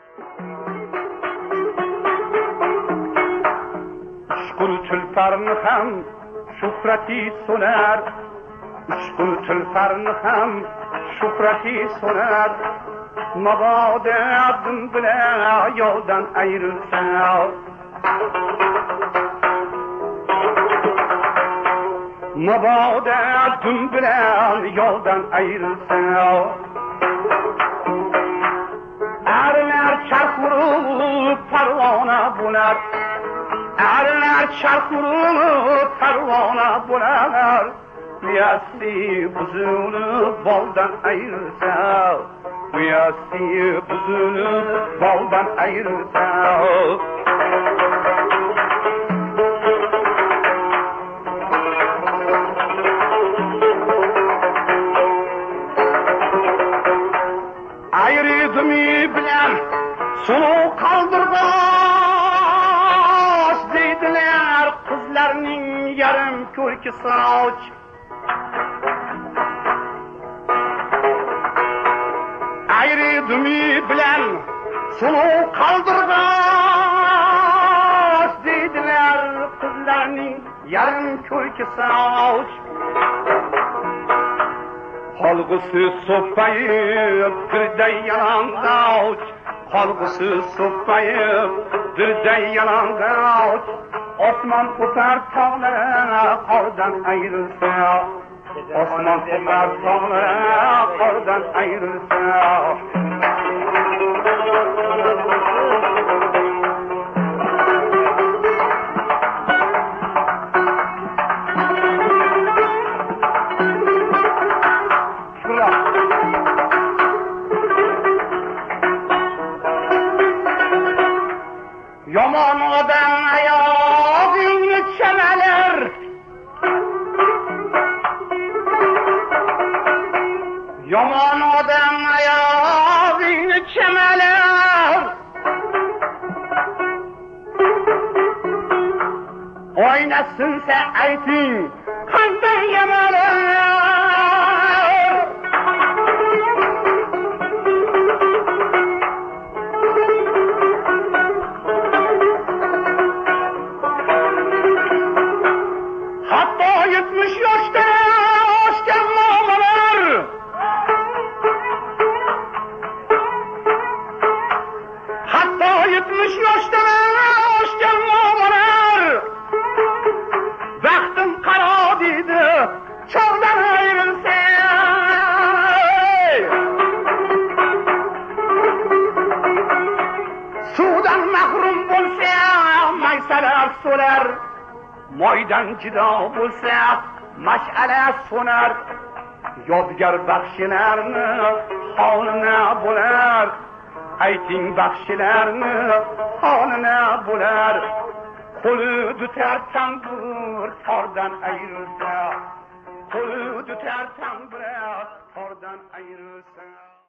Ushqul tulparni ham shuhrati so'nar, ushqul tulparni ham shuhrati so'nar. Mabodo abdim bilan yo'ldan ayrilsa, mabodo abdim bilan yo'ldan ayrilsa, arilar charx urib parvona bo'lar, arilar charx urib parvona bo'lar. Uyasi buzilib boldan ayrilsa, uyasi buzilib boldan ayrilsa, ayridimi bilan suluv qaldirg'och deydilar qizlarning yarim ko'rki soch. Ayridimi bilan suluv qaldirg'och deydilar qizlarning yarim ko'rki soch. Qolg'usi so'ppayib dirday yalang'och, qolg'usi so'ppayib dirday yalang'och. Osmon o'tar tog'lar qordan ayrilsa, osmon o'tar tog'lar qordan ayrilsa, yomon odam oyog'ingni chalalar, yomon odam oyog'ingni chalalar. Oyna sinsa ayting qanday yamalar. Hatto 70 yoshda oshgan momalar, hatto 70 yoshda oshgan momalar. Baxtim qaro deydi chog'dan ayrilsa, suvdan mahrum bo'lsa maysalar so'lar, moydan jido bo'lsa mash'ala so'nar. Yodgar baxshilarni holina bo'lar, ayting baxshilarni holina bo'lar. Qo'li dutar tanbur tordan ayrilsa, qo'li dutar tanbur tordan ayrilsa.